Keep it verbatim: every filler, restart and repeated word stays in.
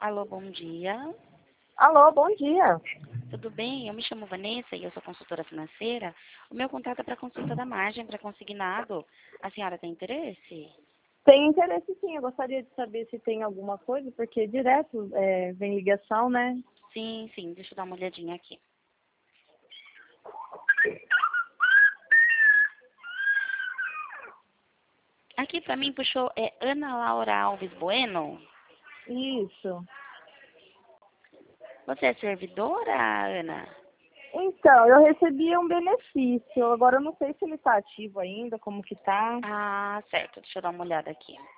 Alô, bom dia. Alô, bom dia. Tudo bem? Eu me chamo Vanessa e eu sou consultora financeira. O meu contato é para consulta da margem para consignado. A senhora tem interesse? Tem interesse sim, eu gostaria de saber se tem alguma coisa, porque direto é, vem ligação, né? Sim, sim. Deixa eu dar uma olhadinha aqui. Aqui para mim puxou é Ana Laura Alves Bueno. Isso. Você é servidora, Ana? Então, eu recebi um benefício, agora eu não sei se ele está ativo ainda, como que tá. Ah, certo. Deixa eu dar uma olhada aqui.